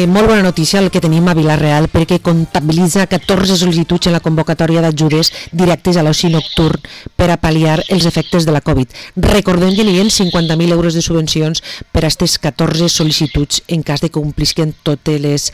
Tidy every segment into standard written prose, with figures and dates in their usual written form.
Molt bona notícia el que tenim a Vila-real, perquè comptabilitza 14 sol·licituds en la convocatòria d'ajudes directes a l'oci nocturn per a pal·liar els efectes de la Covid. Recordem que hi ha 50.000 euros de subvencions per a aquestes 14 sol·licituds en cas de que complisquen totes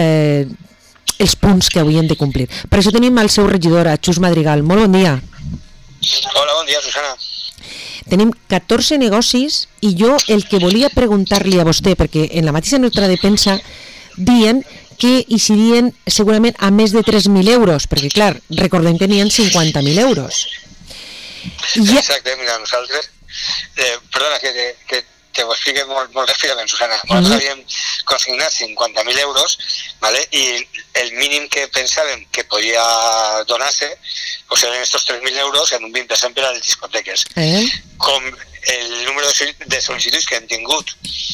els punts que haurien de complir. Per això tenim el seu regidor, Xus Madrigal. Molt bon dia. Hola, bon dia, Susana. Tenim 14 negocis i jo el que volia preguntar-li a vostè, perquè en la mateixa nota de premsa diuen que hi serien segurament a més de 3.000 euros, perquè clar, recordem que n'hi ha 50.000 euros. Exacte, mira, nosaltres, perdona que te ho explique molt ràpidament, Susana. Nosaltres havíem consignat 50.000 euros, ¿vale? I el mínim que pensàvem que podia donar-se pues eren estos 3.000 euros en un 20% per a les discoteques. Com el número de sol·licituds que hem tingut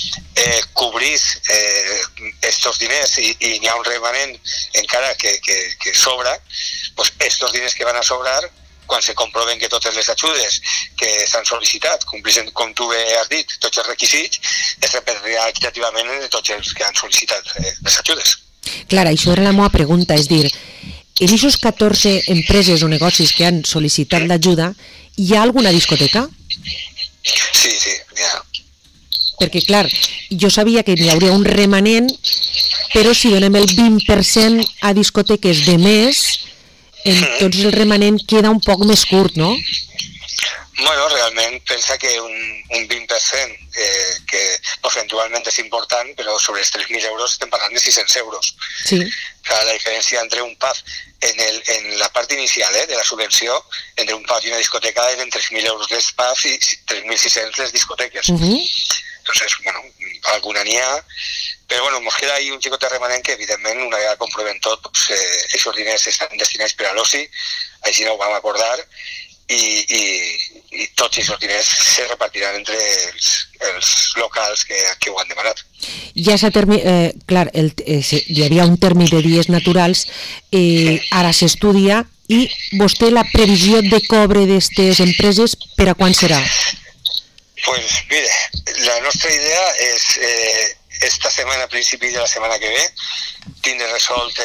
cobrís estos diners i n'hi ha un remanent encara que sobra, pues estos diners que van a sobrar, quan se comproven que totes les ajudes que s'han sol·licitat compleixen, com tu bé has dit, tots els requisits, es repartirà equitativament en tots els que han sol·licitat les ajudes. Clar, això era la meva pregunta, és dir, en aquestes 14 empreses o negocis que han sol·licitat l'ajuda, hi ha alguna discoteca? Sí, hi ha. Perquè, clar, jo sabia que hi hauria un remanent, però si donem el 20% a discoteques de més, entonces el remanent queda un poc més curt, no? Bueno, realment pensa que un 20% que percentualment és important, però sobre els 3.000 euros estem parlant de 600 euros. Sí. La diferència entre un pub en la part inicial de la subvenció, entre un pub i una discoteca eren 3.000 euros les pubs i 3.600 les discoteques. Entonces, bueno, alguna n'hi ha, però bueno, ens queda ahí un xicot de remanent que evidentment una vegada comprovem tot, pues, aquests diners estan destinats per a l'oci, així no ho vam acordar, i tots aquests diners se repartiran entre els locals que ho han demanat. Ja s'ha clar, hi havia un termini de dies naturals, ara s'estudia, i vostè la previsió de cobre d'aquestes empreses per a quan serà? Pues mire, la nostra idea és esta setmana, a principi de la setmana que ve, tindre resolt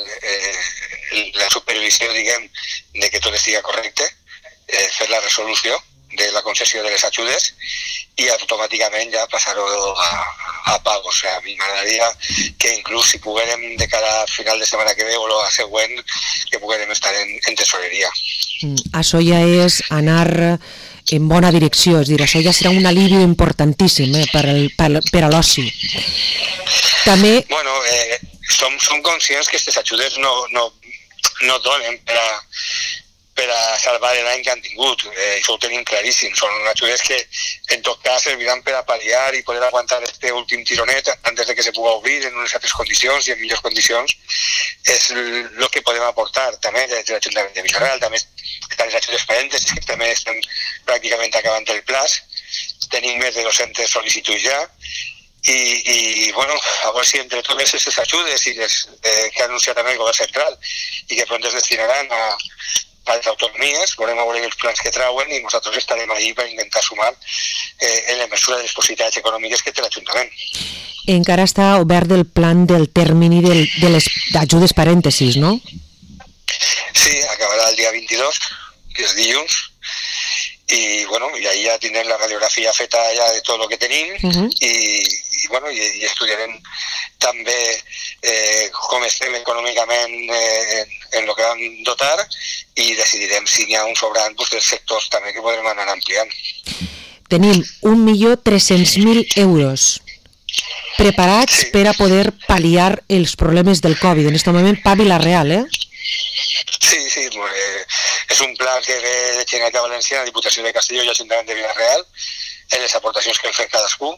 la supervisió, diguem, de que tot estigui correcte, fer la resolució de la concessió de les ajudes i automàticament ja passar-ho a pago. O sigui, a mi m'agradaria que inclús si poguérem de cara a final de setmana que ve o la següent, que poguérem estar en tesoreria. Això ja és anar en bona direcció, és dir, això ja serà un alivi importantíssim per a l'oci. També... Bueno, som conscients que aquestes ajudes no donen per a salvar l'any que han tingut, això ho tenim claríssim, són ajudes que en tot cas serviran per a pal·liar i poder aguantar este últim tironet antes de que se pugui obrir en unes altres condicions i en millors condicions, és el que podem aportar també des de l'Ajuntament de Vila-real. També estan les ajudes parèntesis, que també estem pràcticament acabant el plaç, tenim més de 200 sol·licituds ja, i bueno, a veure si entre totes aquestes ajudes i les que ha anunciat també el govern central i que pront es destinaran a les autonomies, veurem a veure els plans que trauen i nosaltres estarem allí per intentar sumar en la mesura de les possibilitats econòmiques que té l'Ajuntament. Encara està obert el plan del termini de les ajudes parèntesis, no? Sí, acabarà el dia 22, que és dilluns, i bueno, i ahí ja tindrem la radiografia feta ja de tot el que tenim i bueno, i estudiarem també com estem econòmicament en el que vam dotar i decidirem si n'hi ha un sobrant dels sectors també que podrem anar ampliant. Tenim 1.300.000 euros preparats per a poder pal·liar els problemes del Covid. En aquest moment, pa Vila-real, Sí, és un pla que ve de Generalitat Valenciana, Diputació de Castelló i Ajuntament de Vila-real, en les aportacions que hem fet cadascú.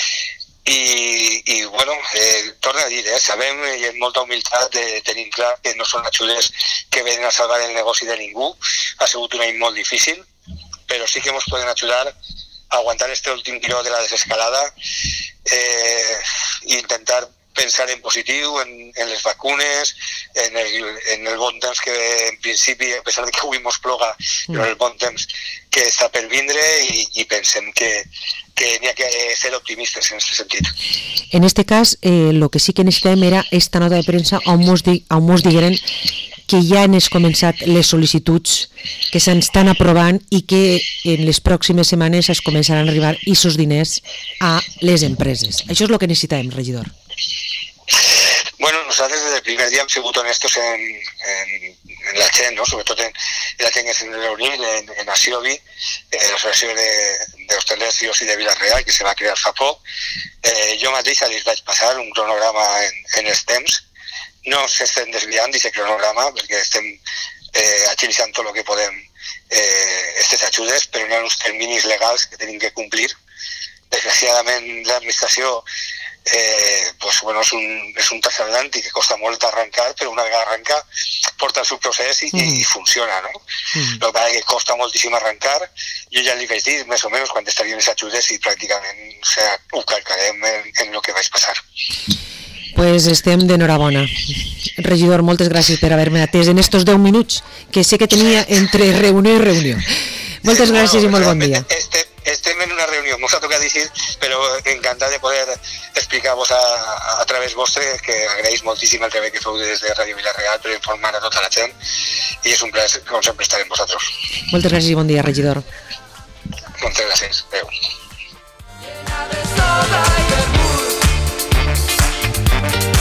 I bueno, torno a dir, sabem i amb molta humilitat tenim clar que no són ajudes que venen a salvar el negoci de ningú, ha sigut un any molt difícil, però sí que ens poden ajudar a aguantar este últim tiró de la desescalada i intentar pensar en positiu, en les vacunes, en el bon temps que en principi, a pesar de que avui mos ploga, però el bon temps que està per vindre i pensem que n'hi ha que ser optimistes en aquest sentit. En este cas, lo que sí que necessitem era esta nota de premsa on mos digueren que ja han començat les sol·licituds que s'estan aprovant i que en les pròximes setmanes es començaran a arribar aquests diners a les empreses. Això és el que necessitem, regidor. Bueno, nosaltres des del primer dia hem sigut honestos en la gent, ¿no? Sobretot en la gent que s'ha reunit en Asiobi, l'Associació d'Hostalers i Oci de Vila-real, que se va crear fa poc. Jo mateix els vaig passar un cronograma en els temps. No s'estem desviant d'aquest cronograma perquè estem agilitzant tot el que podem aquestes ajudes, però hi ha uns terminis legals que tenim que complir. Desgraciadament l'administració és un transatlàntic que costa molt arrencar, però una vegada arrenca porta el seu procés i funciona, no? El que passa és que costa moltíssim arrencar. Jo ja li vaig dir més o menys quan estarien les ajudes i pràcticament ho calcarem en el que vaig passar. Pues estem d'enhorabona. Regidor, moltes gràcies per haver-me atès en estos 10 minuts que sé que tenia entre reunió i reunió. Moltes gràcies i molt bon dia. Estem en una reunió, m'ho ha tocat dir, però encantat de poder explicar-vos a través vostre, que agraeix moltíssim el treball que feu des de Ràdio Vila-real per informar a tota la gent i és un plaer, com sempre, estar amb vosaltres. Moltes gràcies i bon dia, regidor. Moltes gràcies. Adéu.